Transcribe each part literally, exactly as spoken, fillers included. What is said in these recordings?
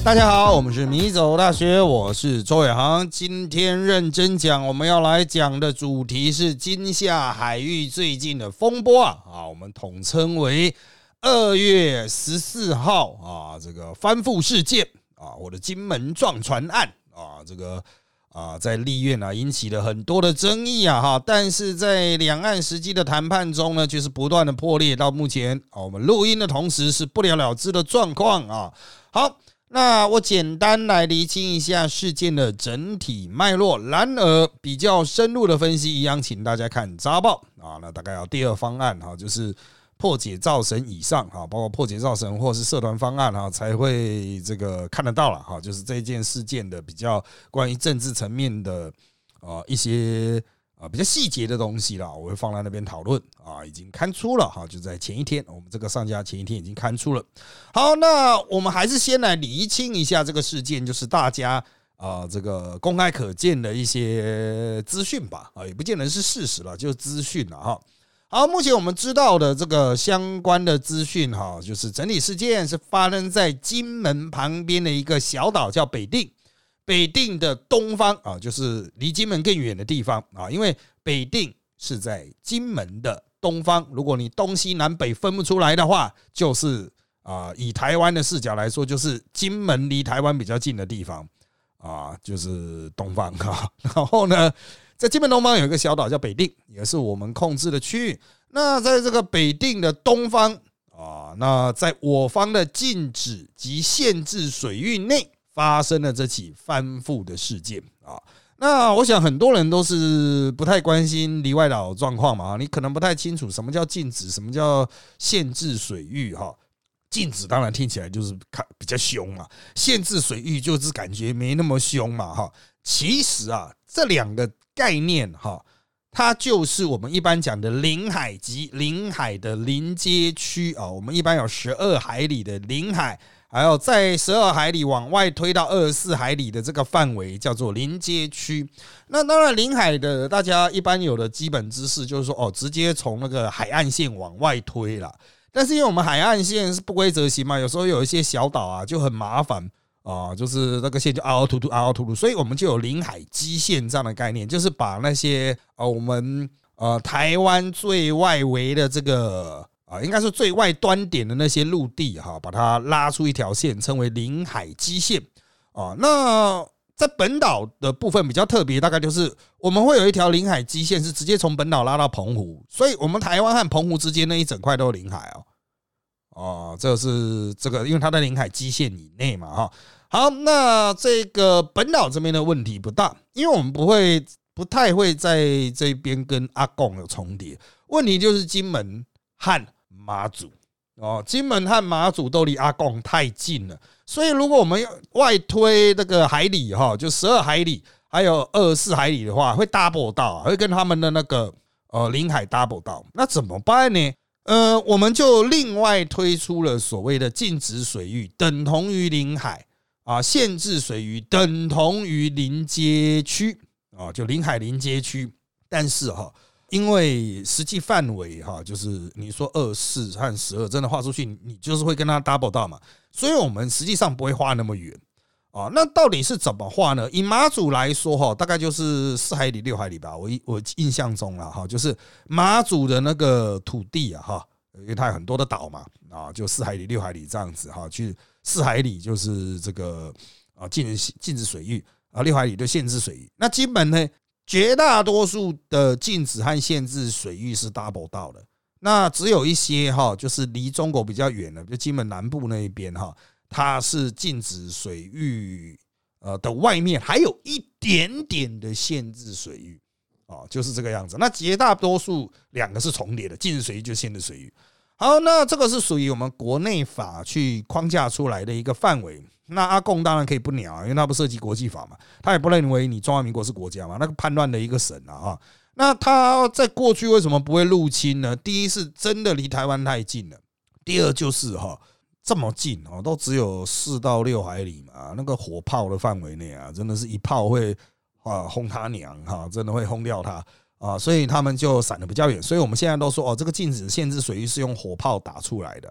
大家好，我们是迷走大学，我是周伟航。今天认真讲，我们要来讲的主题是金厦海域最近的风波啊，啊我们统称为二月十四号啊，这个翻覆事件啊，或者金门撞船案啊，这个啊在立院啊引起了很多的争议啊哈，但是在两岸实际的谈判中呢，就是不断的破裂，到目前啊我们录音的同时是不了了之的状况啊。好。那我简单来厘清一下事件的整体脉络，然而比较深入的分析一样，请大家看扎报啊。那大概要第二方案哈，就是破解造神以上哈，包括破解造神或是社团方案哈，才会这个看得到了哈。就是这件事件的比较关于政治层面的呃一些。啊，比较细节的东西啦，我会放在那边讨论啊，已经刊出了哈，就在前一天，我们这个上架前一天已经刊出了。好，那我们还是先来厘清一下这个事件，就是大家啊这个公开可见的一些资讯吧，啊，也不见得是事实了，就是资讯了哈。好，目前我们知道的这个相关的资讯哈，就是整体事件是发生在金门旁边的一个小岛叫北碇。北碇的东方啊，就是离金门更远的地方啊，因为北碇是在金门的东方。如果你东西南北分不出来的话，就是啊，以台湾的视角来说，就是金门离台湾比较近的地方啊，就是东方啊。然后呢，在金门东方有一个小岛叫北碇，也是我们控制的区域。那在这个北碇的东方啊，那在我方的禁止及限制水域内。发生了这起翻覆的事件啊，那我想很多人都是不太关心离外岛状况嘛，你可能不太清楚什么叫禁止，什么叫限制水域哈。禁止当然听起来就是比较凶嘛，限制水域就是感觉没那么凶嘛哈。其实啊，这两个概念哈，它就是我们一般讲的领海及领海的临接区啊，我们一般有十二海里的领海。还有在十二海里往外推到二十四海里的这个范围叫做临接区。那当然领海的大家一般有的基本知识就是说哦，直接从那个海岸线往外推啦。但是因为我们海岸线是不规则型嘛，有时候有一些小岛啊就很麻烦啊，就是那个线就凹凹凸凸凹凹凸凸，所以我们就有领海基线这样的概念，就是把那些呃我们呃台湾最外围的这个。啊，应该是最外端点的那些陆地哈，把它拉出一条线，称为领海基线啊。那在本岛的部分比较特别，大概就是我们会有一条领海基线是直接从本岛拉到澎湖，所以我们台湾和澎湖之间那一整块都是领海哦。哦，这是这个，因为它在领海基线以内嘛哈。好，那这个本岛这边的问题不大，因为我们不会不太会在这边跟阿贡有重叠。问题就是金门和马祖哦，金门和马祖都离阿贡太近了，所以如果我们外推那个海里哈，就十二海里，还有二十四海里的话，会 double 到，会跟他们的那个呃领海 double 到，那怎么办呢？呃，我们就另外推出了所谓的禁止水域等同于领海啊，限制水域等同于临接区啊，就领海临接区，但是哈。因为实际范围哈，就是你说二四和十二真的画出去，你就是会跟它 double 到嘛，所以我们实际上不会画那么远啊。那到底是怎么画呢？以马祖来说哈，大概就是四海里六海里吧，我我印象中啦哈，就是马祖的那个土地啊哈，因为它有很多的岛嘛啊，就四海里六海里这样子哈，去四海里就是这个啊禁止禁止水域啊，六海里就限制水域。那金门呢？绝大多数的禁止和限制水域是 double 到的，那只有一些哈，就是离中国比较远的，就金门南部那一边哈，它是禁止水域呃的外面还有一点点的限制水域啊，就是这个样子。那绝大多数两个是重叠的，禁止水域就限制水域。好，那这个是属于我们国内法去框架出来的一个范围。那阿贡当然可以不鸟，因为他不涉及国际法嘛，他也不认为你中华民国是国家嘛，那个叛乱的一个省啊。那他在过去为什么不会入侵呢？第一是真的离台湾太近了，第二就是哈这么近哦，都只有四到六海里嘛，那个火炮的范围内啊，真的是一炮会啊轰他娘哈，真的会轰掉他啊，所以他们就闪得比较远。所以我们现在都说哦，这个禁止限制水域是用火炮打出来的。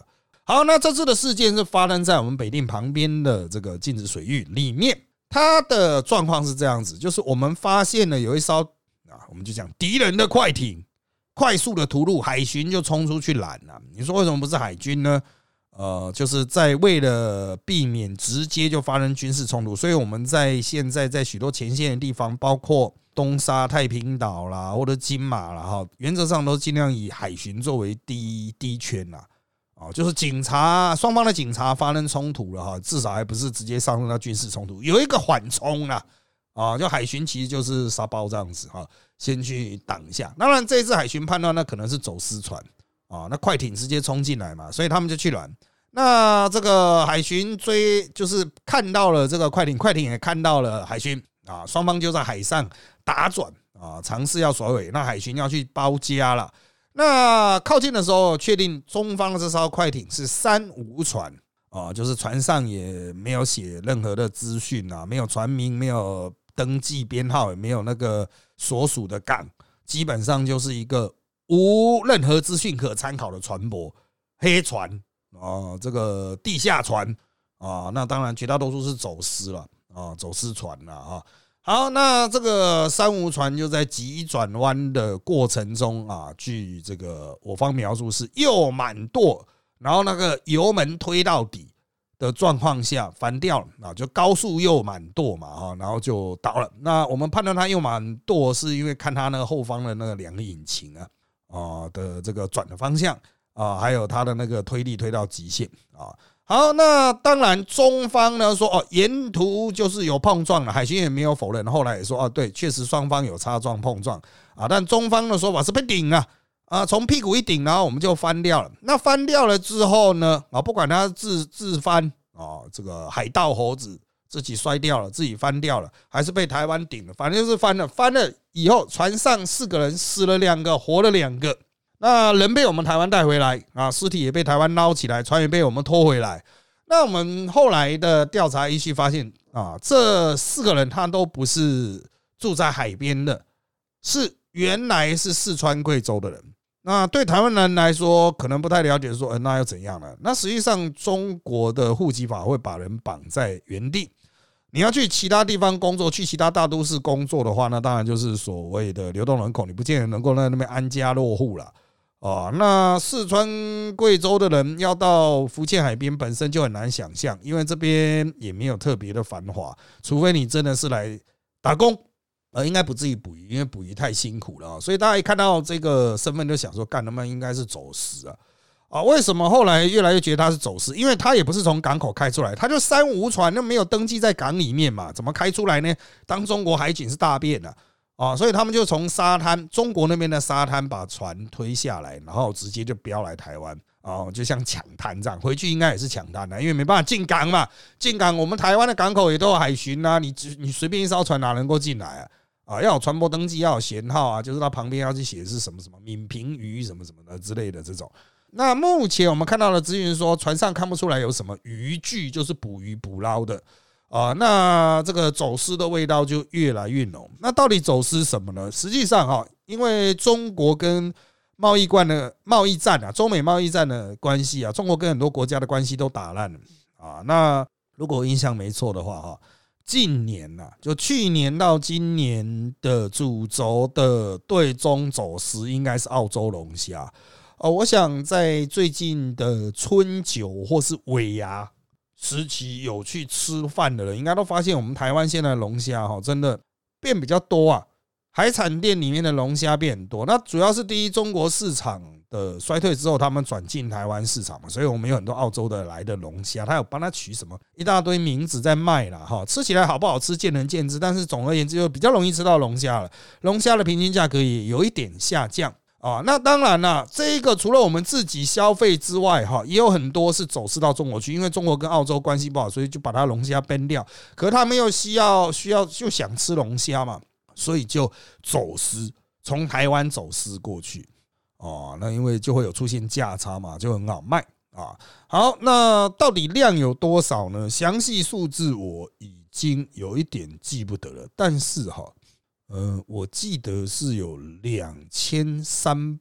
好，那这次的事件是发生在我们北定旁边的这个禁止水域里面，它的状况是这样子，就是我们发现了有一艘啊，我们就讲敌人的快艇快速的突入，海巡就冲出去拦了。你说为什么不是海军呢？呃，就是在为了避免直接就发生军事冲突，所以我们在现在在许多前线的地方，包括东沙、太平岛啦，或者金马啦，哈，原则上都尽量以海巡作为第一第一圈啦。哦，就是警察双方的警察发生冲突了哈，至少还不是直接上升到军事冲突，有一个缓冲啦。啊，就海巡其实就是沙包这样子哈，先去挡一下。当然，这一次海巡判断那可能是走私船啊，那快艇直接冲进来嘛，所以他们就去拦。那这个海巡追就是看到了这个快艇，快艇也看到了海巡啊，双方就在海上打转啊，尝试要甩尾。那海巡要去包夹了。那靠近的时候，确定中方的这艘快艇是三无船啊，就是船上也没有写任何的资讯啊，没有船名，没有登记编号，也没有那个所属的港，基本上就是一个无任何资讯可参考的船舶，黑船啊，这个地下船啊，那当然绝大多数是走私了啊，走私船了啊。好，那这个三无船就在急转弯的过程中啊，据这个我方描述是右满舵，然后那个油门推到底的状况下翻掉了啊，就高速右满舵嘛哈，然后就倒了。那我们判断它右满舵是因为看它那个后方的那个两个引擎啊啊的这个转的方向啊，还有它的那个推力推到极限啊。好，那当然中方呢说哦，沿途就是有碰撞了，海巡也没有否认，后来也说哦，对，确实双方有擦撞碰撞啊，但中方的说法是被顶了啊，从屁股一顶，然后我们就翻掉了。那翻掉了之后呢啊，不管他自自翻啊，这个海盗猴子自己摔掉了，自己翻掉了，还是被台湾顶了，反正就是翻了。翻了以后，船上四个人死了两个，活了两个。那人被我们台湾带回来啊，尸体也被台湾捞起来，船也被我们拖回来。那我们后来的调查依据发现啊，这四个人他都不是住在海边的，是原来是四川贵州的人。那对台湾人来说，可能不太了解说，呃，那又怎样呢？那实际上中国的户籍法会把人绑在原地。你要去其他地方工作，去其他大都市工作的话，那当然就是所谓的流动人口，你不见得能够在那边安家落户了。哦，那四川贵州的人要到福建海边本身就很难想象，因为这边也没有特别的繁华，除非你真的是来打工，呃，应该不至于捕鱼，因为捕鱼太辛苦了，所以大家一看到这个身份就想说，干他们应该是走私啊。啊，为什么后来越来越觉得他是走私？因为他也不是从港口开出来，他就三无船，那没有登记在港里面嘛，怎么开出来呢？当中国海警是大便啊。啊，所以他们就从沙滩，中国那边的沙滩把船推下来，然后直接就飙来台湾啊，就像抢滩这样，回去应该也是抢滩的，因为没办法进港嘛。进港，我们台湾的港口也都有海巡啊，你你随便一艘船哪能够进来啊？啊，要有船舶登记，要有舷号啊，就是它旁边要去写是什么什么闽平渔什么什么的之类的这种。那目前我们看到的资讯说，船上看不出来有什么渔具，就是捕鱼捕捞的。啊，那这个走私的味道就越来越浓。那到底走私什么呢？实际上哈，因为中国跟贸易关的贸易战啊，中美贸易战的关系啊，中国跟很多国家的关系都打烂了啊。那如果我印象没错的话哈，近年呐，就去年到今年的主轴的对中走私应该是澳洲龙虾哦。我想在最近的春酒或是尾牙时期有去吃饭的人，应该都发现我们台湾现在的龙虾哈，真的变比较多啊。海产店里面的龙虾变很多，那主要是第一，中国市场的衰退之后，他们转进台湾市场嘛，所以我们有很多澳洲的来的龙虾，他有帮他取什么一大堆名字在卖啦哈，吃起来好不好吃见仁见智，但是总而言之就比较容易吃到龙虾了。龙虾的平均价格也有一点下降。啊，那当然了，这一个除了我们自己消费之外，哈，也有很多是走私到中国去，因为中国跟澳洲关系不好，所以就把它龙虾 ban 掉。可是他们又需要需要就想吃龙虾嘛，所以就走私，从台湾走私过去。哦，那因为就会有出现价差嘛，就很好卖啊。好，那到底量有多少呢？详细数字我已经有一点记不得了，但是哈。呃，我记得是有两千三百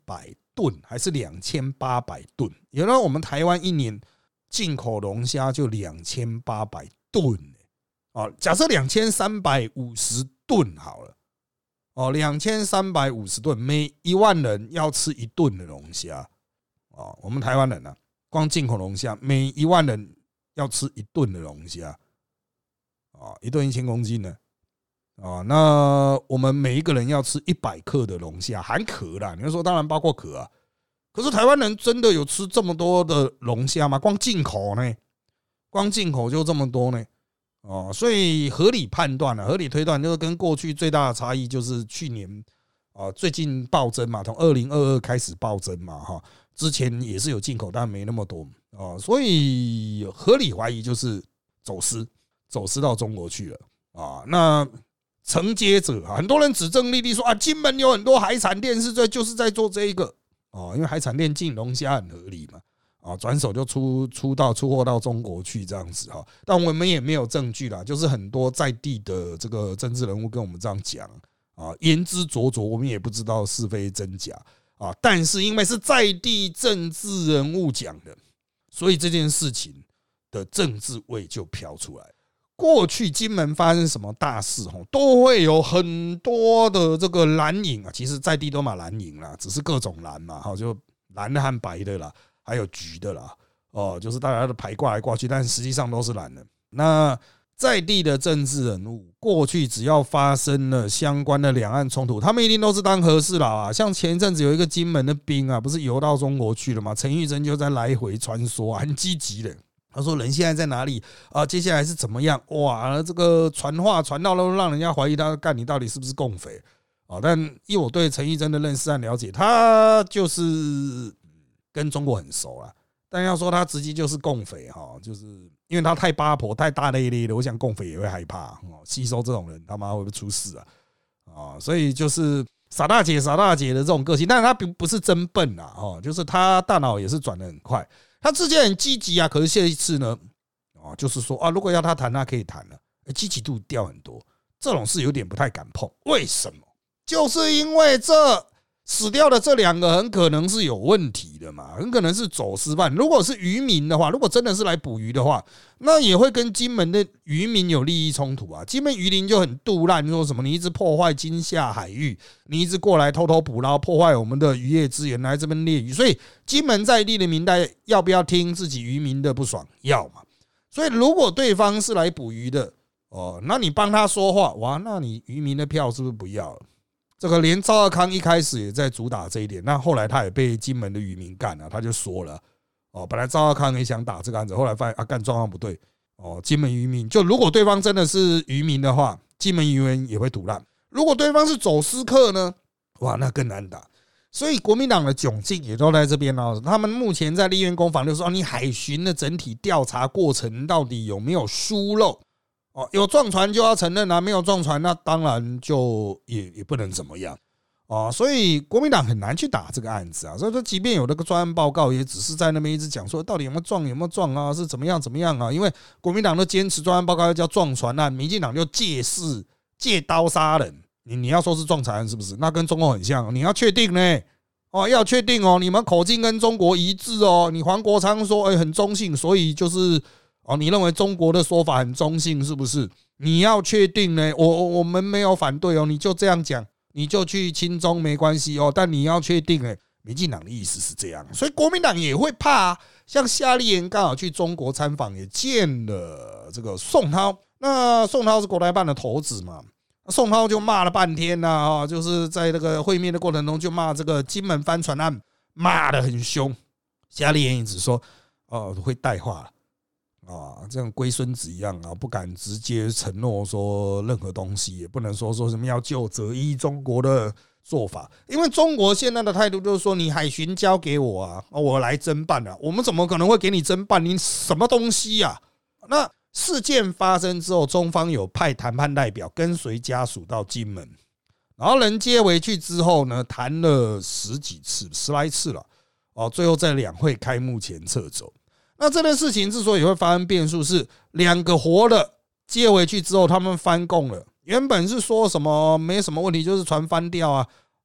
吨还是两千八百吨？原来我们台湾一年进口龙虾就两千八百吨，哦，假设两千三百五十吨好了，哦，两千三百五十吨，每一万人要吃一吨的龙虾，哦，我们台湾人啊，光进口龙虾，每一万人要吃一吨的龙虾，哦，一吨一千公斤呢。啊，那我们每一个人要吃一百克的龙虾，含壳啦。你说当然包括壳啊，可是台湾人真的有吃这么多的龙虾吗？光进口呢，光进口就这么多呢。哦，所以合理判断啊，合理推断就是跟过去最大的差异就是去年啊，最近暴增嘛，从二零二二开始暴增嘛，哈，之前也是有进口，但没那么多哦，所以合理怀疑就是走私，走私到中国去了啊，那。承接者很多人指证丽丽说啊，金门有很多海产店是在就是在做这一个哦，因为海产店进龙虾很合理嘛，啊，转手就出出到出货到中国去这样子哈，但我们也没有证据啦，就是很多在地的这个政治人物跟我们这样讲啊，言之灼灼，我们也不知道是非真假啊，但是因为是在地政治人物讲的，所以这件事情的政治味就飘出来。过去金门发生什么大事都会有很多的这个蓝营啊，其实在地都嘛蓝营啦，只是各种蓝嘛，就蓝的和白的啦，还有橘的啦，哦，就是大家都排挂来挂去，但实际上都是蓝的。那在地的政治人物，过去只要发生了相关的两岸冲突，他们一定都是当和事佬啊。像前一阵子有一个金门的兵啊，不是游到中国去了吗？陈玉珍就在来回穿梭，很积极的。他说：“人现在在哪里啊？接下来是怎么样？哇，这个传话传到了，让人家怀疑他干你到底是不是共匪啊？但以我对陈玉珍的认识和了解，他就是跟中国很熟啊。但要说他直接就是共匪哈，就是因为他太八婆、太大咧咧的，我想共匪也会害怕哦，吸收这种人他妈会不会出事啊？啊，所以就是傻大姐、傻大姐的这种个性，但是他并不是真笨啊，哦，就是他大脑也是转得很快。”他之前很积极啊，可是这一次呢，哦，就是说啊，如果要他谈，他可以谈了，积极度掉很多，这种事有点不太敢碰。为什么？就是因为这死掉的这两个很可能是有问题的嘛，很可能是走私犯。如果是渔民的话，如果真的是来捕鱼的话，那也会跟金门的渔民有利益冲突啊。金门渔林就很杜烂，说什么你一直破坏金厦海域，你一直过来偷偷捕捞，破坏我们的渔业资源，来这边猎鱼。所以金门在地的民代要不要听自己渔民的不爽？要嘛。所以如果对方是来捕鱼的，哦，那你帮他说话，哇，那你渔民的票是不是不要了？这个连赵少康一开始也在主打这一点，那后来他也被金门的渔民干了，他就说了，哦，本来赵少康也想打这个案子，后来发现啊，干状况不对，哦，金门渔民就如果对方真的是渔民的话，金门渔民也会赌烂；如果对方是走私客呢，哇，那更难打。所以国民党的窘境也都在这边哦。他们目前在立院攻防就说，你海巡的整体调查过程到底有没有疏漏？哦，有撞船就要承认啊，没有撞船那当然就也也不能怎么样哦，所以国民党很难去打这个案子啊。所以说，即便有那个专案报告，也只是在那边一直讲说到底有没有撞，有没有撞啊，是怎么样怎么样啊？因为国民党都坚持专案报告要叫撞船案，民进党就借势借刀杀人。你你要说是撞船案是不是？那跟中国很像，你要确定呢。哦，要确定哦，你们口径跟中国一致哦。你黄国昌说，哎，很中性，所以就是。哦，你认为中国的说法很中性是不是？你要确定呢？我我们没有反对哦，你就这样讲，你就去亲中没关系哦，但你要确定哎，民进党的意思是这样，所以国民党也会怕啊。像夏立言刚好去中国参访，也见了这个宋涛，那宋涛是国台办的头子嘛，宋涛就骂了半天呐，啊，就是在这个会面的过程中就骂这个金门帆船案，骂得很凶。夏立言一直说，哦，会带话了。啊，这样龟孙子一样啊，不敢直接承诺说任何东西，也不能说说什么要就责依中国的做法，因为中国现在的态度就是说，你海巡交给我啊，我来侦办啊，我们怎么可能会给你侦办？你什么东西啊？那事件发生之后，中方有派谈判代表跟随家属到金门，然后人接回去之后呢，谈了十几次、十来次了，哦，最后在两会开幕前撤走。那这件事情之所以会发生变数，是两个活的接回去之后，他们翻供了。原本是说什么没什么问题，就是船翻掉啊。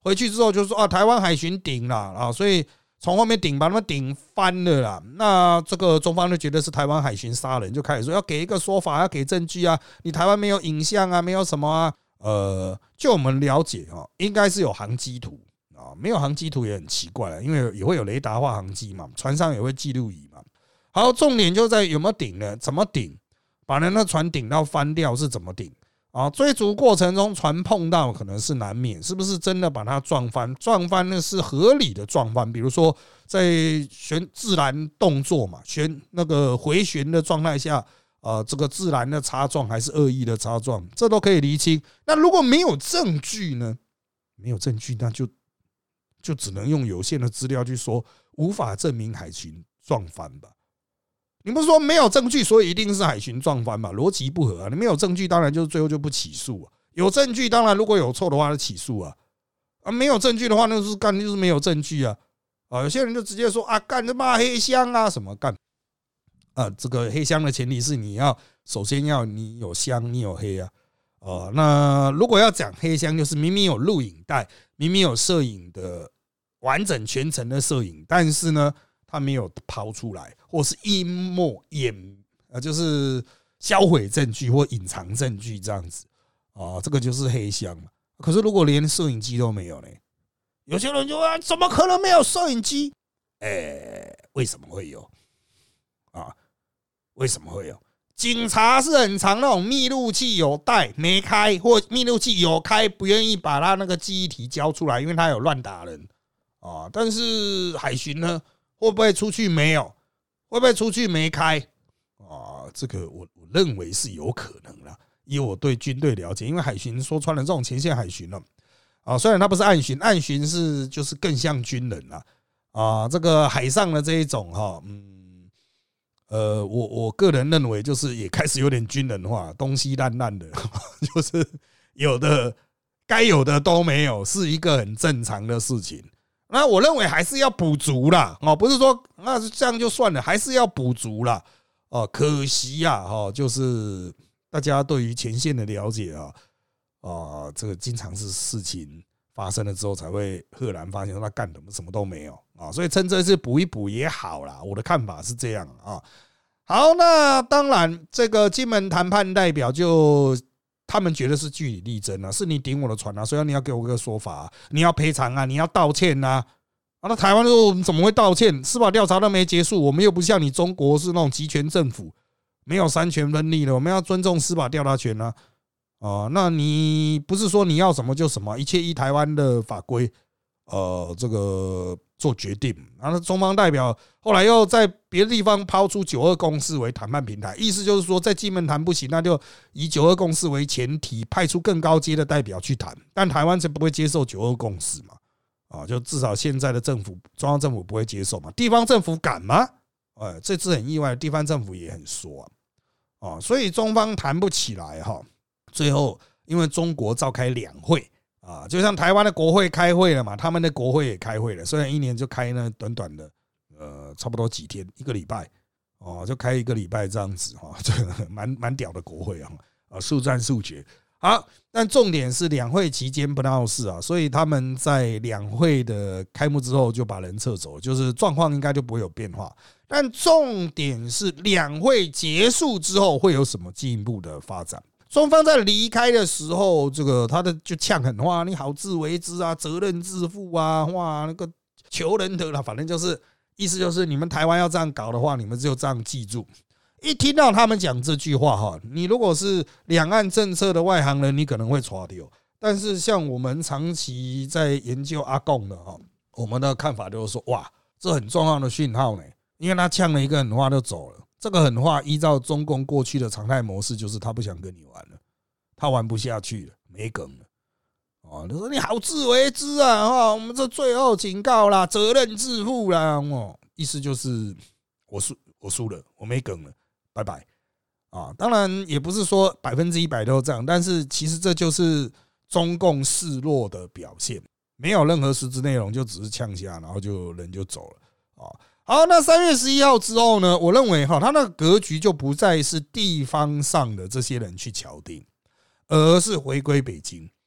回去之后就说啊，台湾海巡顶了啊，所以从后面顶把他们顶翻了啦。那这个中方就觉得是台湾海巡杀人，就开始说要给一个说法，要给证据啊，你台湾没有影像啊，没有什么啊。呃，就我们了解啊，应该是有航机图啊，没有航机图也很奇怪了，因为也会有雷达化航机嘛，船上也会记录仪嘛。好，重点就在有没有顶呢？怎么顶？把人的船顶到翻掉是怎么顶？啊，追逐过程中船碰到可能是难免，是不是真的把它撞翻？撞翻呢是合理的撞翻，比如说在旋自然动作嘛，旋那个回旋的状态下，呃，这个自然的擦撞还是恶意的擦撞，这都可以厘清。那如果没有证据呢？没有证据，那就就只能用有限的资料去说，无法证明海巡撞翻吧。你不是说没有证据，所以一定是海巡撞翻嘛？逻辑不合啊！你没有证据，当然就最后就不起诉啊。有证据，当然如果有错的话就起诉啊。啊，没有证据的话，那就是干就是没有证据啊。啊，有些人就直接说啊，干他妈黑箱啊，什么干啊？这个黑箱的前提是你要首先要你有箱，你有黑啊。啊，那如果要讲黑箱，就是明明有录影带，明明有摄影的完整全程的摄影，但是呢，他没有抛出来，或是隐没掩，呃，就是销毁证据或隐藏证据这样子啊，这个就是黑箱嘛。可是如果连摄影机都没有呢？有些人就说，怎么可能没有摄影机？哎，为什么会有？啊，为什么会有？警察是很常那种密录器有带没开，或密录器有开不愿意把他那个记忆体交出来，因为他有乱打人啊。但是海巡呢？会不会出去没有？会不会出去没开？啊，这个我我认为是有可能啦。以我对军队了解，因为海巡说穿了，这种前线海巡了啊，虽然他不是岸巡，岸巡是就是更像军人啦啊。这个海上的这一种哈，嗯，呃，我我个人认为就是也开始有点军人化，东西烂烂的，就是有的该有的都没有，是一个很正常的事情。那我认为还是要补足啦，哦，不是说那这样就算了，还是要补足啦。哦，可惜啊，哦，就是大家对于前线的了解啊，啊，这个经常是事情发生了之后才会赫然发现他干什么什么都没有啊，所以趁这次补一补也好啦，我的看法是这样啊。好，那当然这个金门谈判代表就。他们觉得是据理力争啊，是你顶我的船啊，所以你要给我个说法啊，你要赔偿啊，你要道歉啊。啊，那台湾说我们怎么会道歉？司法调查都没结束，我们又不像你中国是那种集权政府，没有三权分立的，我们要尊重司法调查权啊。啊，那你不是说你要什么就什么，一切依台湾的法规，呃，这个做决定。然后中方代表后来又在别的地方抛出九二共识为谈判平台，意思就是说，在金门谈不行，那就以九二共识为前提，派出更高阶的代表去谈。但台湾是不会接受九二共识嘛？啊，就至少现在的政府，中央政府不会接受嘛？地方政府敢吗？哎，这次很意外，地方政府也很说啊，啊，所以中方谈不起来哈。最后，因为中国召开两会。啊，就像台湾的国会开会了嘛，他们的国会也开会了，虽然一年就开呢短短的，呃，差不多几天，一个礼拜，哦，就开一个礼拜这样子哈，这个蛮蛮屌的国会啊，啊，速战速决。好，但重点是两会期间不闹事啊，所以他们在两会的开幕之后就把人撤走，就是状况应该就不会有变化。但重点是两会结束之后会有什么进一步的发展？中方在离开的时候，这个他的就呛狠话，你好自为之啊，责任自负啊，哇，那个求人得了，反正就是意思就是你们台湾要这样搞的话，你们就这样记住。一听到他们讲这句话哈，你如果是两岸政策的外行人，你可能会错掉。但是像我们长期在研究阿共的哈，我们的看法就是说，哇，这很重要的讯号呢，因为他呛了一个狠话就走了。这个狠话依照中共过去的常态模式，就是他不想跟你玩了，他玩不下去了，没梗了。哦，他说你好自为之啊！哈，我们这最后警告啦，责任自负啦。哦，意思就是我输，我输了，我没梗了，拜拜。啊，当然也不是说百分之一百都这样，但是其实这就是中共示弱的表现，没有任何实质内容，就只是呛下，然后就人就走了啊。好，那三月十一号之后呢？我认为哈，他那个格局就不再是地方上的这些人去敲定，而是回归北京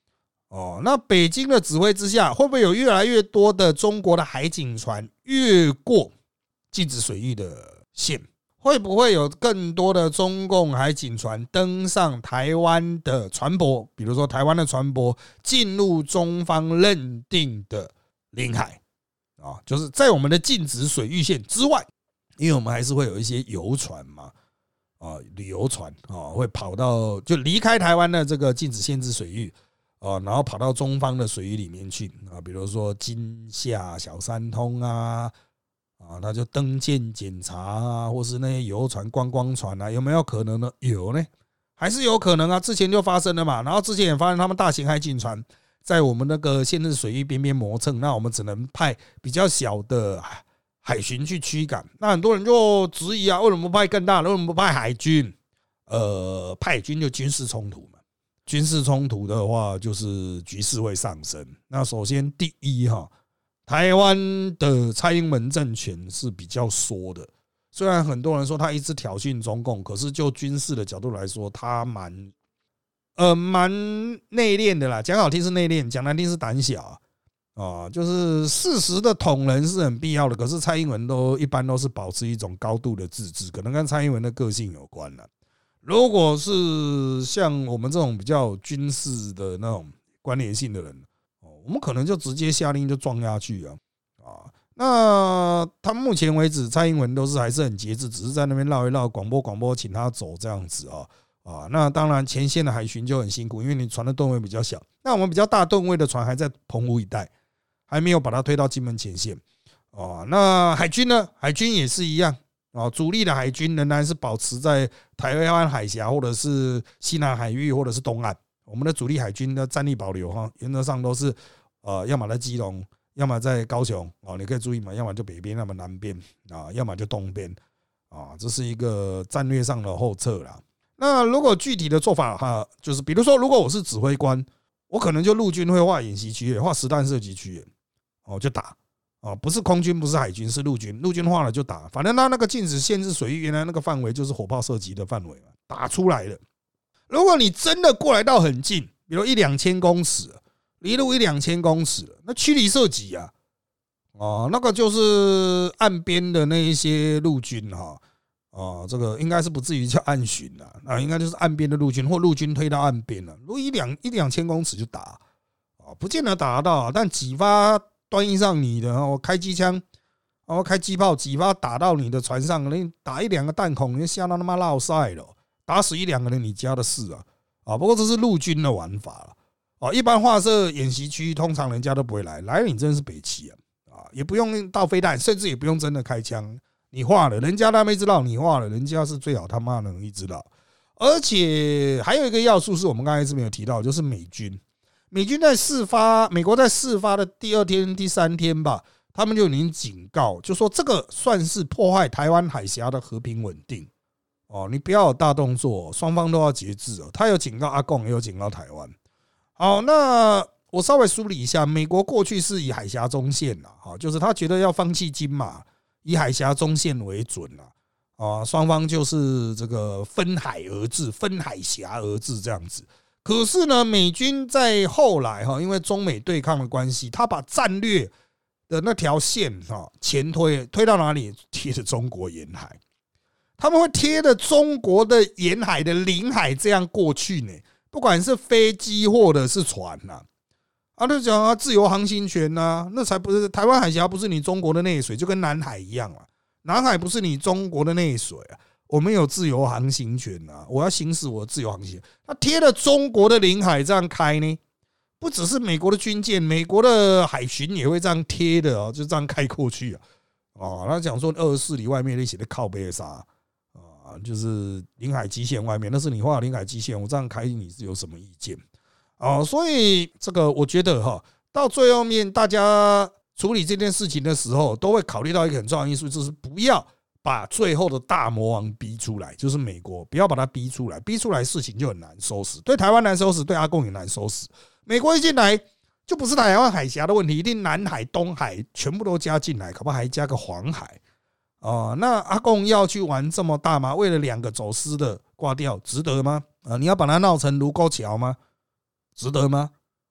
哦，那北京的指挥之下，会不会有越来越多的中国的海警船越过禁止水域的线？会不会有更多的中共海警船登上台湾的船舶？比如说台湾的船舶进入中方认定的领海啊，就是在我们的禁止水域线之外，因为我们还是会有一些游船嘛，啊，旅游船啊，会跑到就离开台湾的这个禁止限制水域啊，然后跑到中方的水域里面去啊，比如说金厦、小三通啊。啊，那就登舰检查啊，或是那些游船、观光船啊，有没有可能呢？有呢，还是有可能啊。之前就发生了嘛，然后之前也发现他们大型海警船在我们那个限制水域边边磨蹭，那我们只能派比较小的海巡去驱赶。那很多人就质疑啊，为什么不派更大的？为什么不派海军？呃，派海军就军事冲突嘛，军事冲突的话，就是局势会上升。那首先第一哈。台湾的蔡英文政权是比较缩的，虽然很多人说他一直挑衅中共，可是就军事的角度来说，他蛮呃蛮内敛的啦。讲好听是内敛，讲难听是胆小啊。就是事实的捅人是很必要的，可是蔡英文都一般都是保持一种高度的自治，可能跟蔡英文的个性有关了。如果是像我们这种比较军事的那种关联性的人，我们可能就直接下令就撞下去啊！啊，那他目前为止，蔡英文都是还是很节制，只是在那边绕一绕，广播广播，请他走这样子啊啊！那当然，前线的海巡就很辛苦，因为你船的吨位比较小，那我们比较大吨位的船还在澎湖一带，还没有把它推到金门前线啊。那海军呢？海军也是一样啊，主力的海军仍然是保持在台湾海峡或者是西南海域或者是东岸。我们的主力海军的战力保留哈，原则上都是呃，要么在基隆，要么在高雄啊，你可以注意嘛，要么就北边，要么南边啊，要么就东边啊，这是一个战略上的后撤啦。那如果具体的做法哈，就是比如说，如果我是指挥官，我可能就陆军会划演习区，划实弹射击区，哦，就打哦，不是空军，不是海军，是陆军，陆军划了就打，反正他那个禁止限制水域，原来那个范围就是火炮射击的范围嘛，打出来了。如果你真的过来到很近，比如一两千公尺，离路一两千公尺了，那驱离射击啊，哦，那个就是岸边的那一些陆军哈，哦，这个应该是不至于叫岸巡了，啊，应该就是岸边的陆军或陆军推到岸边了，如果一两一两千公尺就打，哦，不见得打得到，但几发端应上你的，我开机枪，我开机炮，几发打到你的船上，你打一两个弹孔，你就吓到他妈落塞了。打死一两个人，你家的事啊！啊，不过这是陆军的玩法了啊。一般划设演习区，通常人家都不会来，来了你真的是北七啊！啊，也不用倒飞弹，甚至也不用真的开枪，你划了，人家他妈知道你划了，人家是最好他妈能一知道。而且还有一个要素是我们刚才是没有提到，就是美军。美军在事发，美国在事发的第二天、第三天吧，他们就已经警告，就说这个算是破坏台湾海峡的和平稳定。哦，你不要有大动作，双方都要节制哦。他有警告阿共，也有警告台湾。好，那我稍微梳理一下，美国过去是以海峡中线啦，好，就是他觉得要放弃金马，以海峡中线为准啦。啊，双方就是这个分海而治，分海峡而治这样子。可是呢，美军在后来哈，因为中美对抗的关系，他把战略的那条线哈前推，推到哪里？贴着中国沿海。他们会贴着中国的沿海的领海这样过去呢，不管是飞机或者是船呐，啊，就讲啊自由航行权呐，那才不是台湾海峡不是你中国的内水，就跟南海一样啊，南海不是你中国的内水啊，我们有自由航行权呐，我要行使我的自由航行权。他贴着中国的领海这样开呢，不只是美国的军舰，美国的海巡也会这样贴的哦，就这样开过去啊，哦，他讲说二十四里外面那些的靠背沙。就是领海基线外面，那是你画的领海基线，我这样开你是有什么意见？哦，所以这个我觉得哈，到最后面大家处理这件事情的时候，都会考虑到一个很重要的因素，就是不要把最后的大魔王逼出来，就是美国，不要把它逼出来，逼出来事情就很难收拾，对台湾难收拾，对阿共也难收拾。美国一进来就不是台湾海峡的问题，一定南海、东海全部都加进来，可不可以还加个黄海？哦，那阿共要去玩这么大吗？为了两个走私的挂掉，值得吗？啊，你要把它闹成卢沟桥吗？值得吗？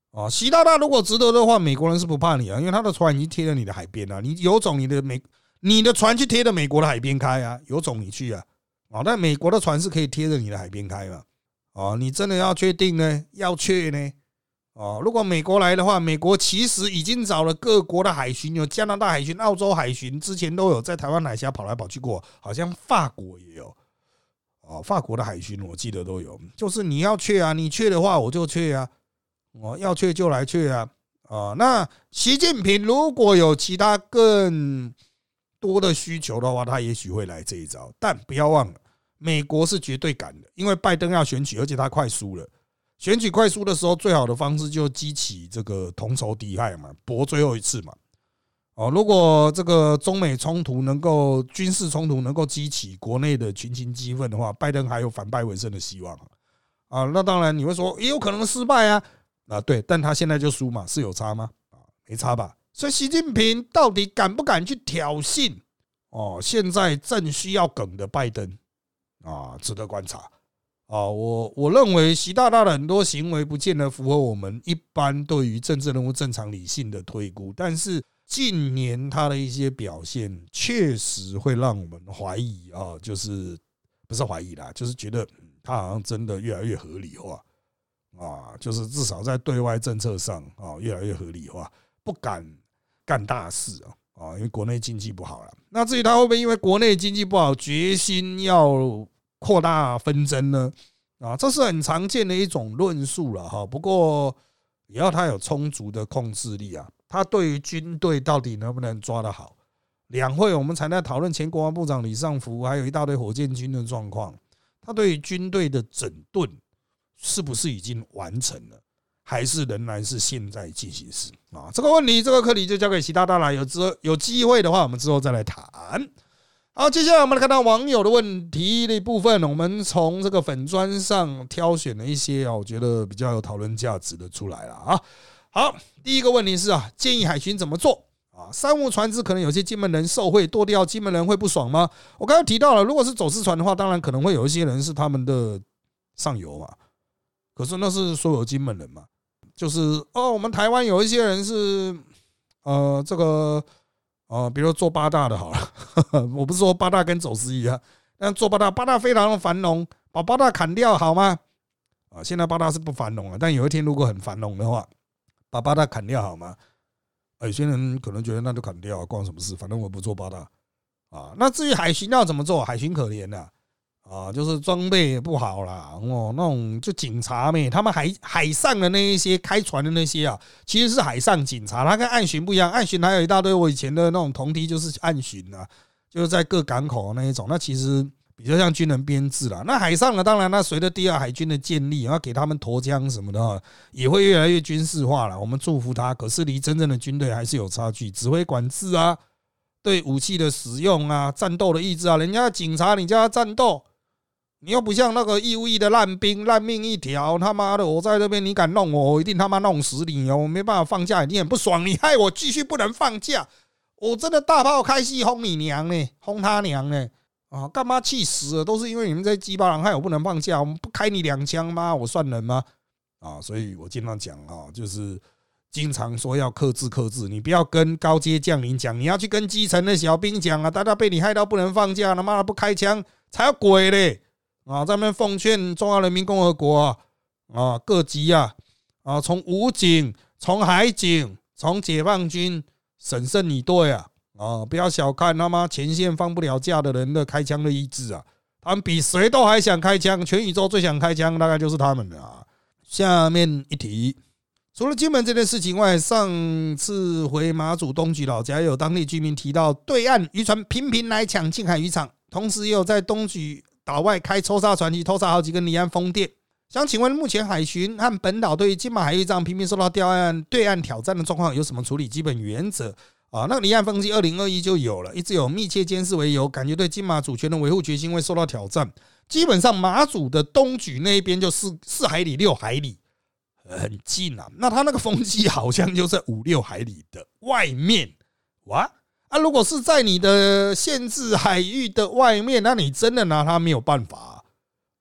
啊，习大大如果值得的话，美国人是不怕你啊，因为他的船已经贴在你的海边了，你有种你的美你的船去贴着美国的海边开啊，有种你去啊，啊，但美国的船是可以贴着你的海边开嘛，啊，你真的要确定呢，要确呢，啊，如果美国来的话，美国其实已经找了各国的海巡，有加拿大海巡、澳洲海巡，之前都有在台湾海峡跑来跑去过，好像法国也有。哦，法国的海巡我记得都有，就是你要去啊，你去的话我就去啊，哦，要去就来去啊，啊，那习近平如果有其他更多的需求的话，他也许会来这一招，但不要忘了，美国是绝对敢的，因为拜登要选举，而且他快输了，选举快输的时候，最好的方式就激起这个同仇敌忾嘛，搏最后一次嘛。哦，如果这个中美冲突能够军事冲突能够激起国内的群情激愤的话，拜登还有反败为胜的希望啊。那当然你会说也有可能失败啊，啊对，但他现在就输嘛，是有差吗？啊，没差吧？所以习近平到底敢不敢去挑衅？哦，现在正需要梗的拜登啊，值得观察啊。我我认为习大大的很多行为不见得符合我们一般对于政治人物正常理性的推估，但是近年他的一些表现确实会让我们怀疑啊，就是不是怀疑啦，就是觉得他好像真的越来越合理化啊，就是至少在对外政策上啊越来越合理化，不敢干大事啊，因为国内经济不好了。那至于他会不会因为国内经济不好，决心要扩大纷争呢？啊，这是很常见的一种论述了哈。不过也要他有充足的控制力啊。他对于军队到底能不能抓得好？两会我们才在讨论前国防部长李尚福，还有一大堆火箭军的状况。他对于军队的整顿是不是已经完成了，还是仍然是现在进行时啊？这个问题，这个课题就交给习大大了。有之有机会的话，我们之后再来谈。好，接下来我们来看到网友的问题的部分，我们从这个粉专上挑选了一些我觉得比较有讨论价值的出来了啊。好，第一个问题是啊，建议海巡怎么做啊？商务船只可能有些金门人受贿剁掉，金门人会不爽吗？我刚才提到了，如果是走私船的话，当然可能会有一些人是他们的上游嘛，可是那是所有金门人嘛，就是哦，我们台湾有一些人是呃这个呃，比如说做八大的好了，我不是说八大跟走私一样，但做八大，八大非常的繁荣，把八大砍掉好吗？啊，现在八大是不繁荣了，但有一天如果很繁荣的话，把八大砍掉好吗？有些人可能觉得那就砍掉，关我什么事？反正我不做八大啊。那至于海巡要怎么做？海巡可怜了啊，就是装备也不好啦，哦，那种就警察咩，他们海海上的那一些开船的那些啊，其实是海上警察，他跟岸巡不一样。岸巡还有一大堆我以前的那种同梯，就是岸巡啊，就是在各港口那一种，那其实比较像军人编制啦。那海上呢，当然那随着第二海军的建立，要给他们投枪什么的，也会越来越军事化了。我们祝福他，可是离真正的军队还是有差距。指挥管制啊，对武器的使用啊，战斗的意志啊，人家警察你叫他战斗，你又不像那个义务役的烂兵，烂命一条。他妈的，我在这边你敢弄我，我一定他妈弄死你哦！我没办法放假，你很不爽，你害我继续不能放假，我真的大炮开戏轰你娘呢，轰他娘呢！啊，干嘛气死了？都是因为你们这鸡巴人害我不能放假，我们不开你两枪吗？我算人吗？啊，所以我经常讲啊，就是经常说要克制克制，你不要跟高阶将领讲，你要去跟基层的小兵讲啊，大家被你害到不能放假，他妈的不开枪才有鬼嘞！啊，在那边奉劝中华人民共和国啊，啊各级啊，啊从武警、从海警、从解放军审慎以对啊！啊，不要小看他妈前线放不了假的人的开枪的意志啊！他们比谁都还想开枪，全宇宙最想开枪，大概就是他们了啊。下面一题，除了金门这件事情外，上次回马祖东莒老家，有当地居民提到，对岸渔船频频来抢近海渔场，同时也有在东莒岛外开抽沙船及偷沙好几根离岸风电。想请问，目前海巡和本岛对于金马海渔这样频频受到对岸对岸挑战的状况有什么处理基本原则？啊，那个离岸风机二零二一就有了，一直有密切监视为由，感觉对金马主权的维护决心会受到挑战。基本上马祖的东莒那一边就四四海里六海里，很近啊。那它那个风机好像就在五六海里的外面，哇啊！如果是在你的限制海域的外面，那你真的拿它没有办法啊。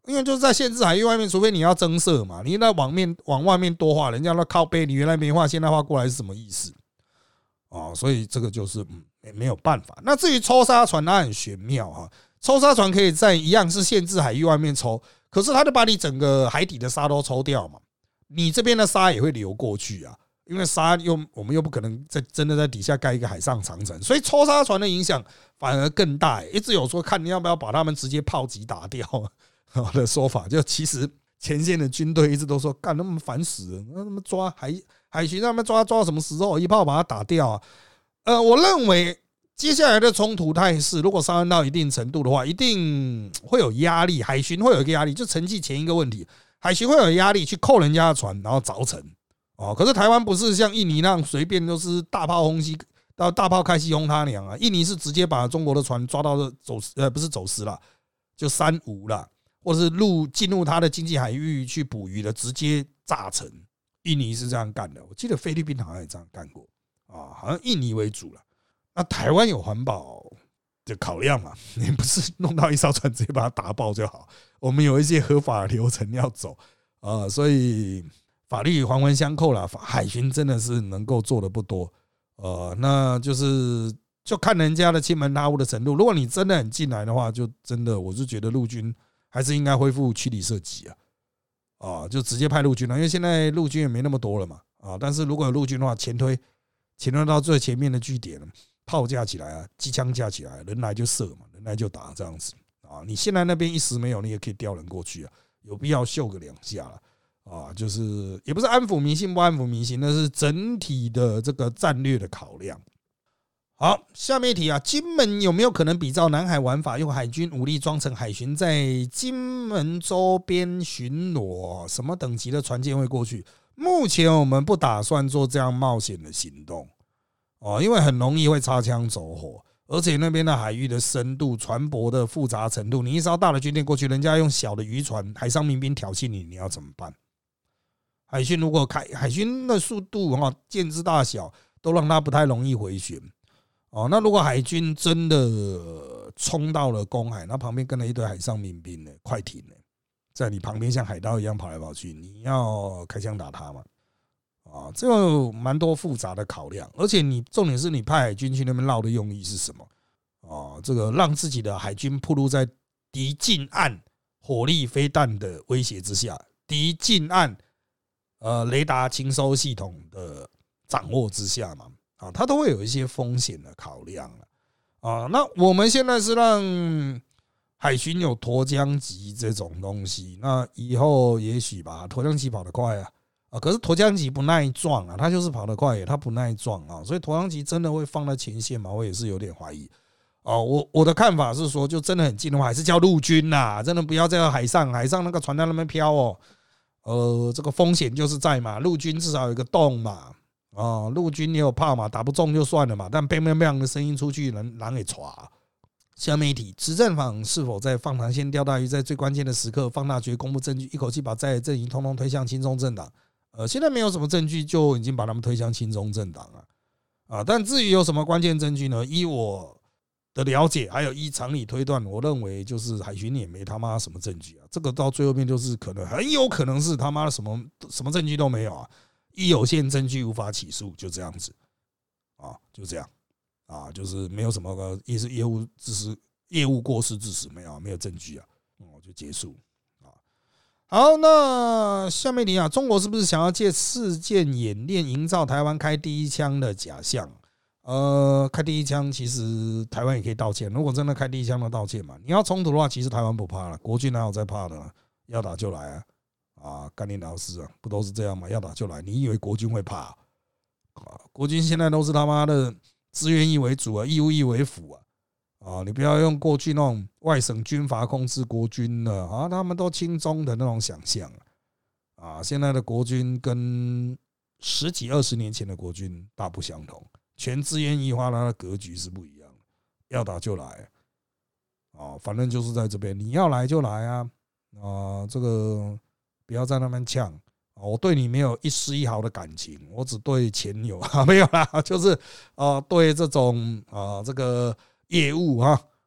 因为就是在限制海域外面，除非你要增设嘛，你那往面往外面多画，人家那靠背，你原来没画，现在画过来是什么意思啊？所以这个就是嗯没有办法。那至于抽沙船，它很玄妙啊，抽沙船可以在一样是限制海域外面抽，可是它就把你整个海底的沙都抽掉嘛，你这边的沙也会流过去啊。因为沙又我们又不可能在真的在底下盖一个海上长城，所以抽沙船的影响反而更大。一直有说看你要不要把他们直接炮击打掉的说法，就其实前线的军队一直都说干那么烦死了，那他们抓海海巡，他们抓抓到什么时候一炮把它打掉啊？呃，我认为接下来的冲突态势，如果上升到一定程度的话，一定会有压力，海巡会有一个压力，就承继前一个问题，海巡会有压力去扣人家的船，然后凿沉。哦，可是台湾不是像印尼那样随便都是大炮轰西，到大炮开西轰他娘啊！印尼是直接把中国的船抓到走私，呃，不是走私啦，就三无啦，或者是入进入他的经济海域去捕鱼的，直接炸沉。印尼是这样干的，我记得菲律宾好像也这样干过啊，好像印尼为主了。那台湾有环保的考量嘛？你不是弄到一艘船直接把它打爆就好，我们有一些合法的流程要走啊，所以。法律环环相扣啦，海巡真的是能够做的不多，呃，那就是就看人家的亲门踏户的程度。如果你真的很进来的话，就真的我是觉得陆军还是应该恢复驱离射击啊，啊，就直接派陆军了，因为现在陆军也没那么多了嘛，啊，但是如果有陆军的话，前推前推到最前面的据点，炮架起来啊，机枪架起来，人来就射嘛，人来就打这样子啊。你现在那边一时没有，你也可以调人过去啊，有必要秀个两下了。啊，就是也不是安抚民心不安抚民心，那是整体的这个战略的考量。好，下面一题啊，金门有没有可能比照南海玩法，用海军武力装成海巡，在金门周边巡逻？什么等级的船舰会过去？目前我们不打算做这样冒险的行动哦，因为很容易会擦枪走火，而且那边的海域的深度、船舶的复杂程度，你一艘大的军舰过去，人家用小的渔船、海上民兵挑衅你，你要怎么办？海巡如果开海巡的速度哈，舰只大小都让它不太容易回旋哦。那如果海军真的冲到了公海，那旁边跟了一堆海上民兵呢，快艇呢，在你旁边像海盗一样跑来跑去，你要开枪打他嘛？啊，这有蛮多复杂的考量，而且你重点是你派海军去那边绕的用意是什么？啊，这个让自己的海军暴露在敌近岸火力飞弹的威胁之下，敌近岸。呃，雷达清收系统的掌握之下嘛，啊，它都会有一些风险的考量啊。那我们现在是让海巡有沱江级这种东西，那以后也许吧，沱江级跑得快啊，啊，可是沱江级不耐撞啊，它就是跑得快，它不耐撞啊，所以沱江级真的会放在前线嘛？我也是有点怀疑。哦，我我的看法是说，就真的很近的话，还是叫陆军啦，真的不要在海上，海上那个船在那边飘哦。呃，这个风险就是在嘛，陆军至少有一个洞嘛，啊，陆军也有炮嘛，打不中就算了嘛，但砰砰砰的声音出去，人人给抓。下面一题，执政党是否在放长线钓大鱼，在最关键的时刻放大决公布证据，一口气把在野阵营通通推向亲中政党？呃，现在没有什么证据，就已经把他们推向亲中政党了啊。但至于有什么关键证据呢？依我的了解，还有依常理推断，我认为就是海巡也没他妈什么证据啊。这个到最后面就是可能很有可能是他妈的什么什么证据都没有啊，一有限证据无法起诉，就这样子啊，就这样啊，就是没有什么也是业务致死、业务过失致死，没有没有证据啊，哦就结束啊。好，那下面你啊，中国是不是想要借事件演练，营造台湾开第一枪的假象？呃，开第一枪，其实台湾也可以道歉。如果真的开第一枪的道歉嘛，你要冲突的话，其实台湾不怕了，国军哪有在怕的呢？要打就来啊！啊，干你老师啊，不都是这样吗？要打就来，你以为国军会怕啊？国军现在都是他妈的自愿役为主啊，义务役为辅啊！啊，你不要用过去那种外省军阀控制国军了啊，他们都亲中的那种想象啊。现在的国军跟十几二十年前的国军大不相同。全自愿役化，它的格局是不一样的，要打就来啊，反正就是在这边，你要来就来啊，啊，这个不要在那边呛啊，我对你没有一丝一毫的感情，我只对钱有啊，没有啦，就是啊，对这种啊这个业务啊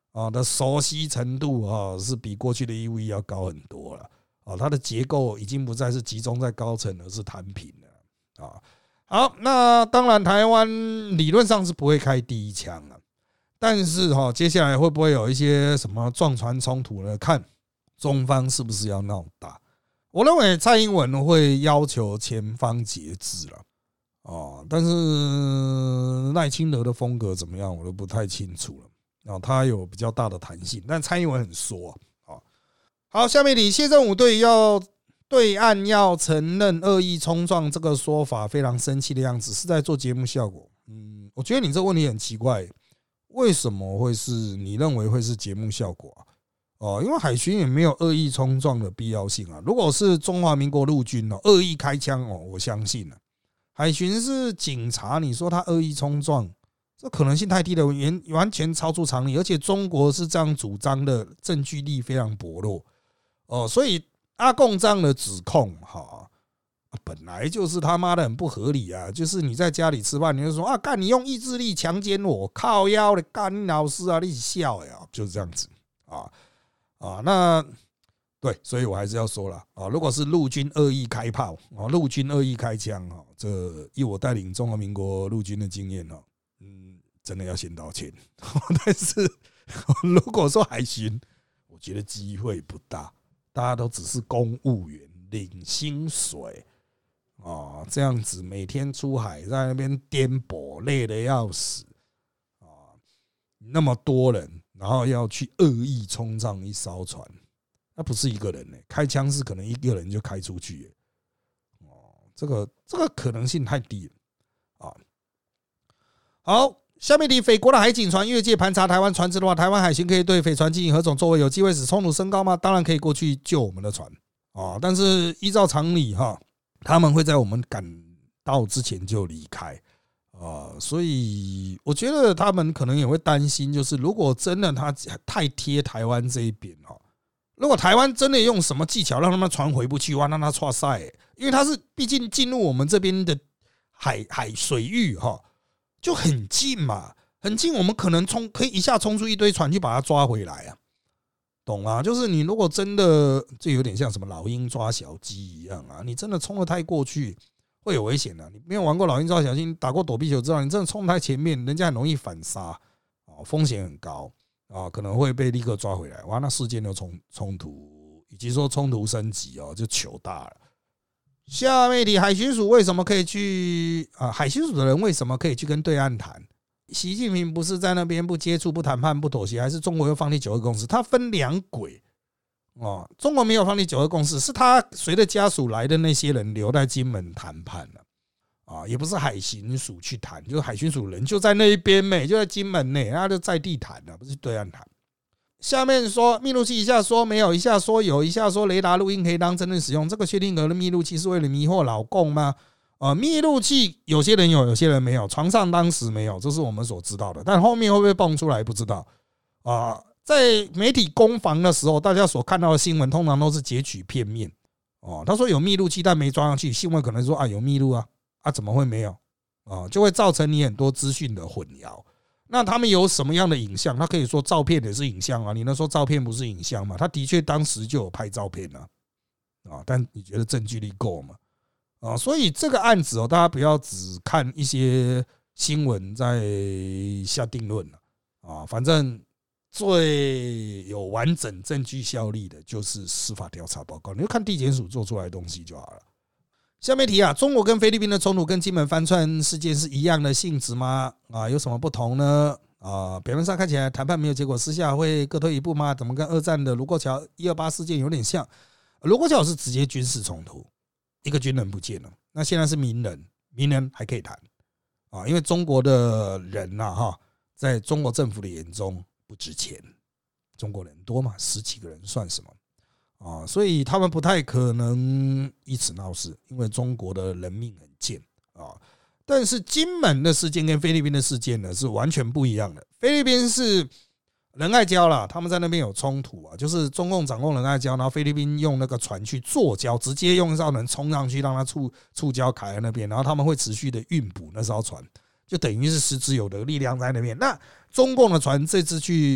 啊的熟悉程度啊，是比过去的义务役要高很多了啊。它的结构已经不再是集中在高层，而是摊平了啊。好，那当然台湾理论上是不会开第一枪了，但是哈，接下来会不会有一些什么撞船冲突呢？看中方是不是要闹大。我认为蔡英文会要求前方节制了啊，但是赖清德的风格怎么样，我都不太清楚了啊。他有比较大的弹性，但蔡英文很缩啊。好，下面你谢振武对要对岸要承认恶意冲撞这个说法非常生气的样子，是在做节目效果。嗯，我觉得你这个问题很奇怪，为什么会是你认为会是节目效果啊？哦，因为海巡也没有恶意冲撞的必要性啊。如果是中华民国陆军哦，恶意开枪哦，我相信了。海巡是警察，你说他恶意冲撞，这可能性太低了，完完全超出常理。而且中国是这样主张的，证据力非常薄弱哦，所以阿共这样的指控哈，本来就是他妈的很不合理啊！就是你在家里吃饭，你就说啊，干你用意志力强奸我，靠腰的干你老师啊，你笑呀，就是这样子啊。啊，那对，所以我还是要说了啊，如果是陆军恶意开炮啊，陆军恶意开枪啊，这以我带领中华民国陆军的经验呢，嗯，真的要先道歉。但是如果说海巡，我觉得机会不大，大家都只是公务员，领薪水啊，这样子每天出海在那边颠簸，累得要死啊，那么多人。然后要去恶意冲撞一艘船，那不是一个人呢、欸，开枪是可能一个人就开出去、欸，哦，这个这个可能性太低了啊。好，下面题，匪国的海警船越界盘查台湾船只的话，台湾海巡可以对匪船进行何种作为？有机会使冲突升高吗？当然可以过去救我们的船啊，但是依照常理哈，他们会在我们赶到之前就离开。啊，所以我觉得他们可能也会担心，就是如果真的他太贴台湾这一边哈，如果台湾真的用什么技巧让他们船回不去，哇，让他错赛，因为他是毕竟进入我们这边的海海水域哈，就很近嘛，很近，我们可能冲可以一下冲出一堆船去把它抓回来啊，懂吗？就是你如果真的，这有点像什么老鹰抓小鸡一样啊，你真的冲得太过去。会有危险的，你没有玩过老鹰抓小鸡，打过躲避球，知道你真的冲太前面，人家很容易反杀，风险很高啊，可能会被立刻抓回来。哇，那事件就冲冲突，以及说冲突升级哦，就糗大了。下面题，海巡署为什么可以去啊？海巡署的人为什么可以去跟对岸谈？习近平不是在那边不接触、不谈判、不妥协，还是中国又放弃九二共识？他分两轨。哦，中国没有放弃九二共识，是他随着家属来的那些人留在金门谈判了啊，也不是海巡署去谈，就是海巡署人就在那一边没，就在金门内，他就在地谈了，不是对岸谈。下面说密录器一下说没有，一下说有，一下说雷达录音可以当真正使用，这个薛定谔的密录器是为了迷惑老共吗？啊，密录器有些人有，有些人没有，床上当时没有，这是我们所知道的，但后面会不会蹦出来不知道啊。在媒体攻防的时候，大家所看到的新闻通常都是截取片面哦。他说有密录器，但没装上去，新闻可能说啊有密录啊啊怎么会没有啊？就会造成你很多资讯的混淆。那他们有什么样的影像？他可以说照片也是影像啊，你能说照片不是影像吗？他的确当时就有拍照片啊，啊，但你觉得证据力够吗？啊，所以这个案子哦，大家不要只看一些新闻在下定论了啊，反正。最有完整证据效力的就是司法调查报告，你就看地检署做出来的东西就好了。下面题啊，中国跟菲律宾的冲突跟金门帆船事件是一样的性质吗？啊，有什么不同呢？啊，表面上看起来谈判没有结果，私下会各退一步吗？怎么跟二战的卢沟桥一二八事件有点像？卢沟桥是直接军事冲突，一个军人不见了，那现在是民人，民人还可以谈啊，因为中国的人呐哈，在中国政府的眼中。不值钱，中国人多嘛，十几个人算什么啊？所以他们不太可能以此闹事，因为中国的人命很贱啊。但是金门的事件跟菲律宾的事件呢是完全不一样的。菲律宾是仁爱礁啦，他们在那边有冲突啊，就是中共掌控仁爱礁，然后菲律宾用那个船去坐礁，直接用艘人冲上去，让它触触礁卡在那边，然后他们会持续的运补那艘船。就等于是实质有的力量在那边。那中共的船这次去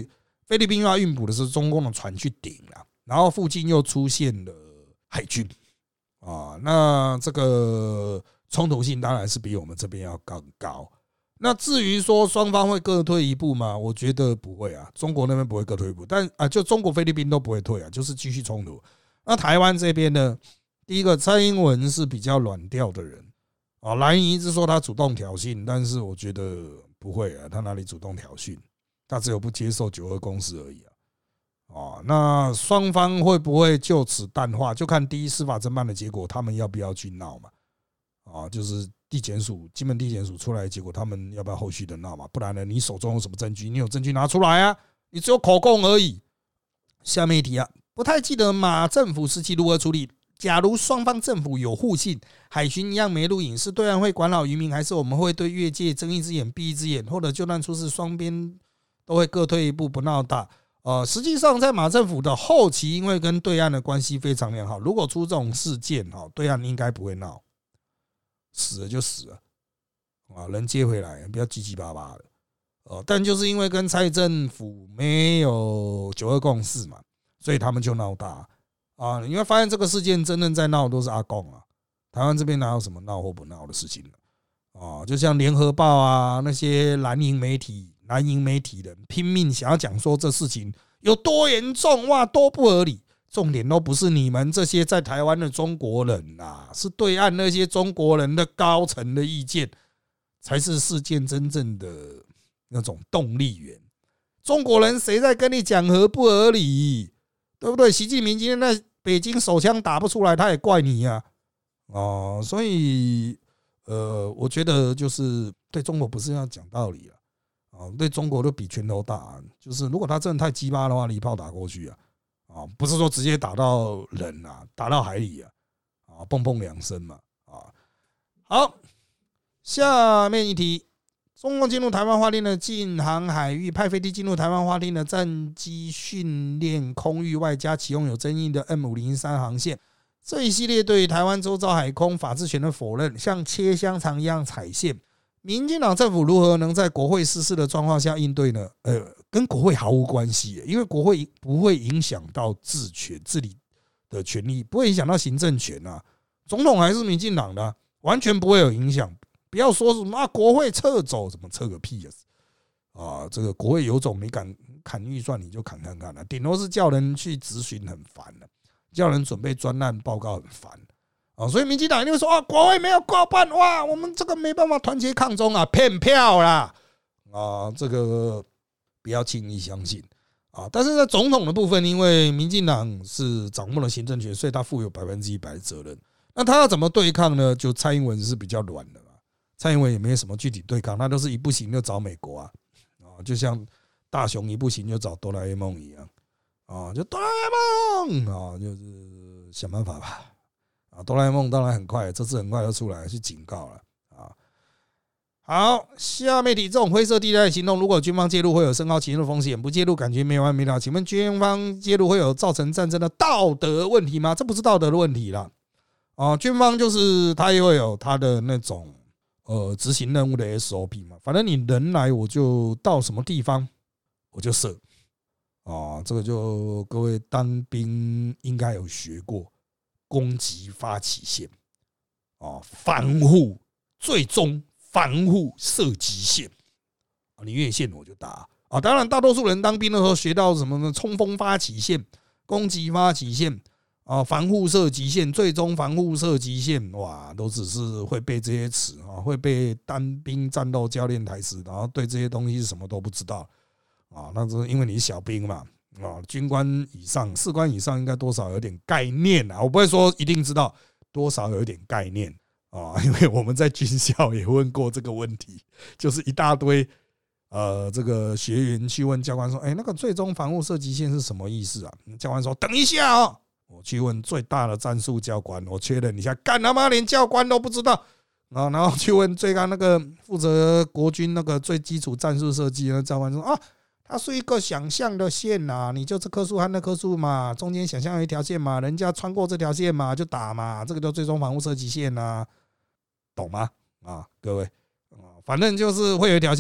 菲律宾又要运补的是中共的船去顶了，然后附近又出现了海军啊，那这个冲突性当然是比我们这边要更高。那至于说双方会各退一步吗？我觉得不会啊，中国那边不会各退一步，但啊，就中国菲律宾都不会退啊，就是继续冲突。那台湾这边呢，第一个蔡英文是比较软调的人啊，蓝营一直说他主动挑衅，但是我觉得不会啊，他哪里主动挑衅？他只有不接受九二共识而已啊。哦，那双方会不会就此淡化，就看第一司法侦办的结果，他们要不要去闹嘛？啊，就是地检署、金门地检署出来的结果，他们要不要后续的闹嘛？不然呢，你手中有什么证据？你有证据拿出来啊！你只有口供而已。下面一题啊，不太记得马政府时期如何处理。假如双方政府有互信，海巡一样没录影，是对岸会管好渔民，还是我们会对越界睁一只眼闭一只眼，或者就算出事，双边都会各退一步，不闹大？呃，实际上在马政府的后期，因为跟对岸的关系非常良好，如果出这种事件，对岸应该不会闹，死了就死了，啊，人接回来，不要唧唧巴巴的。呃，但就是因为跟蔡政府没有九二共识嘛，所以他们就闹大啊。你会发现这个事件真正在闹都是阿共啊，台湾这边哪有什么闹或不闹的事情啊？就像联合报啊，那些蓝营媒体。蓝营媒体人拼命想要讲说这事情有多严重，哇，多不合理。重点都不是你们这些在台湾的中国人啊，是对岸那些中国人的高层的意见，才是事件真正的那种动力源。中国人谁在跟你讲合不合理，对不对？习近平今天在北京手枪打不出来，他也怪你啊。哦，所以呃，我觉得就是对中国不是要讲道理啊。对中国都比拳头大，就是如果他真的太鸡巴的话，一炮打过去啊，啊，不是说直接打到人啊，打到海里啊，啊，蹦蹦两声嘛，啊，好，下面一题，中共进入台湾划定的禁航海域，派飞机进入台湾划定的战机训练空域，外加启用有争议的 M 五零三航线，这一系列对于台湾周遭海空法治权的否认，像切香肠一样踩线。民进党政府如何能在国会失事的状况下应对呢？呃，跟国会毫无关系，因为国会不会影响到治权、治理的权利，不会影响到行政权啊。总统还是民进党的、啊，完全不会有影响。不要说什么、啊、国会撤走，怎么撤个屁啊！这个国会有种，你敢砍预算你就砍看看了、啊，顶多是叫人去质询很烦了、啊，叫人准备专案报告很烦。啊，所以民进党一定会说啊，国会没有过半，哇，我们这个没办法团结抗中啊，骗票啦，啊，这个不要轻易相信啊。但是在总统的部分，因为民进党是掌握了行政权，所以他负有百分之一百的责任。那他要怎么对抗呢？就蔡英文是比较软的嘛，蔡英文也没有什么具体对抗，他都是一不行就找美国啊，啊，就像大雄一不行就找哆啦 A 梦一样啊，就哆啦 A 梦啊，就是想办法吧。啊，哆啦 A 梦当然很快，这次很快就出来去警告了啊。好，下面题，这种灰色地带的行动，如果军方介入，会有升高侵入风险；不介入，感觉没完没了。请问军方介入会有造成战争的道德问题吗？这不是道德的问题啦。啊，军方就是他也会有他的那种呃执行任务的 S O P 嘛。反正你人来，我就到什么地方我就射。啊，这个就各位当兵应该有学过。攻击发起线，啊，防护最终防护射击线，啊，你越线我就打啊。当然，大多数人当兵的时候学到什么呢？冲锋发起线、攻击发起线啊、防护射击线、最终防护射击线，哇，都只是会背这些词啊，会背单兵战斗教练台词，然后对这些东西是什么都不知道啊。那是因为你是小兵嘛。啊，军官以上、士官以上应该多少有点概念啊，我不会说一定知道，多少有一点概念啊，因为我们在军校也问过这个问题，就是一大堆呃这个学员去问教官说，哎，那个最终防护射击线是什么意思啊？教官说，等一下哦，我去问最大的战术教官，我确认一下，干他妈连教官都不知道啊，然后去问最高那个负责国军那个最基础战术设计的教官说啊。它是一个想象的线呐、啊，你就这棵树和那棵树嘛，中间想象有一条线嘛，人家穿过这条线嘛，就打嘛，这个叫最终防护射击线呐、啊，懂吗？啊，各位，反正就是会有一条线，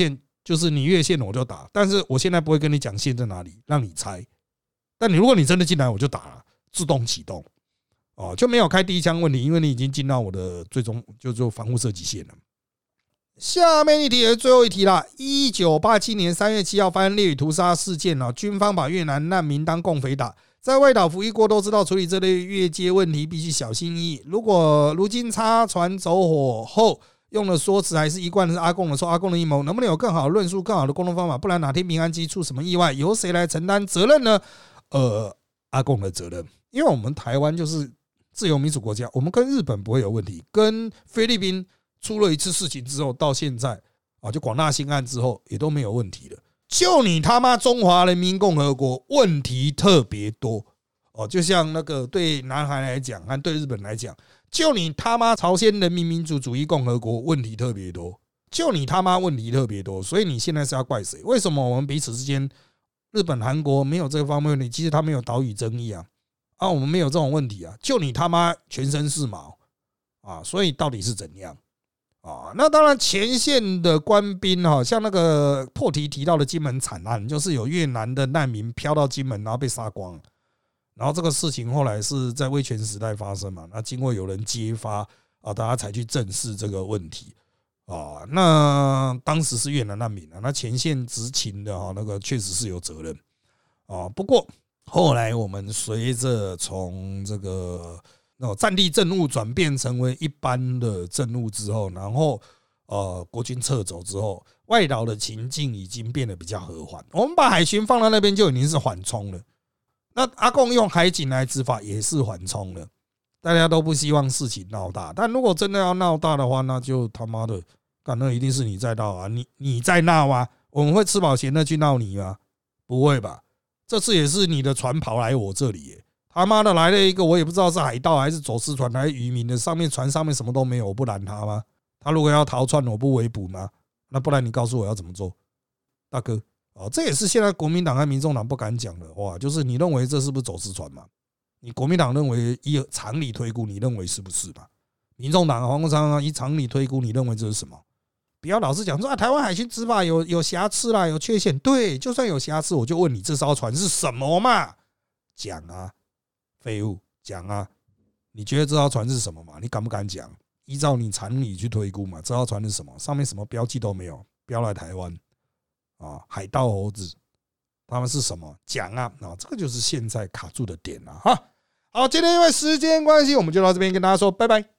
就是你越线我就打，但是我现在不会跟你讲线在哪里，让你猜。但你如果你真的进来，我就打了，自动启动，哦，就没有开第一枪问题，因为你已经进到我的最终就做防护射击线了。下面一题也是最后一题啦。一九八七年三月七号发生烈屿屠杀事件啊，军方把越南难民当共匪打。在外岛服役过都知道，处理这类越界问题必须小心翼翼。如果如今插船走火后用的说辞还是一贯是阿共的错，阿共的阴谋，能不能有更好的论述、更好的沟通方法？不然哪天民安机出什么意外，由谁来承担责任呢？呃，阿共的责任，因为我们台湾就是自由民主国家，我们跟日本不会有问题，跟菲律宾出了一次事情之后，到现在啊，就广纳新案之后也都没有问题了。就你他妈中华人民共和国问题特别多哦，就像那个对南韩来讲和对日本来讲，就你他妈朝鲜人民民主主义共和国问题特别多，就你他妈问题特别多，所以你现在是要怪谁？为什么我们彼此之间日本韩国没有这方面问题？其实他没有岛屿争议啊，啊，我们没有这种问题啊，就你他妈全身是毛啊，所以到底是怎样？啊，那当然，前线的官兵哈，像那个破题提到的金门惨案，就是有越南的难民飘到金门，然后被杀光。然后这个事情后来是在威权时代发生嘛，那经过有人揭发啊，大家才去正视这个问题啊。那当时是越南难民啊，那前线执勤的哈，那个确实是有责任啊。不过后来我们随着从这个战地政务转变成为一般的政务之后，然后呃国军撤走之后，外岛的情境已经变得比较和缓。我们把海巡放到那边就已经是缓冲了。那阿共用海警来执法也是缓冲了。大家都不希望事情闹大，但如果真的要闹大的话，那就他妈的，干那一定是你在闹啊！你你在闹啊！我们会吃饱闲的去闹你吗？不会吧？这次也是你的船跑来我这里耶。他妈的来了一个，我也不知道是海盗还是走私船还是渔民的，上面船上面什么都没有，我不拦他吗？他如果要逃窜，我不围捕吗？那不然你告诉我要怎么做，大哥？哦，这也是现在国民党和民众党不敢讲的哇，就是你认为这是不是走私船嘛？你国民党认为依常理推估，你认为是不是嘛？民众党黄国昌啊，依常理推估，你认为这是什么？不要老是讲说啊，台湾海巡执法有有瑕疵啦，有缺陷。对，就算有瑕疵，我就问你这艘船是什么嘛？讲啊！废物，讲啊！你觉得这艘船是什么嘛？你敢不敢讲？依照你常理去推估嘛，这艘船是什么？上面什么标记都没有，标来台湾啊，海盗猴子，他们是什么？讲啊！啊，这个就是现在卡住的点了哈。好，今天因为时间关系，我们就到这边跟大家说拜拜。